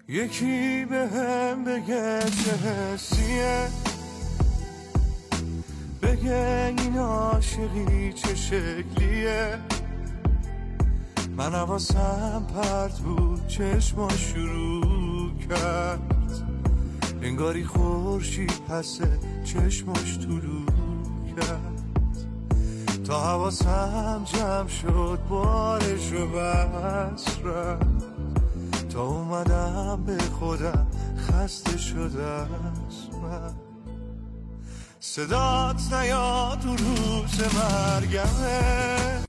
یکی به هم بگه چه حسیه، بگه این عاشقی چه شکلیه. من حواسم پرت بود چشما شروع کرد، انگاری خورشید پسه چشماش طلوع کرد. تا حواسم جمع شد بارشو بس رفت، تا اومدم به خودم خسته شده از من. صدات نیاد تو روز مرگمه،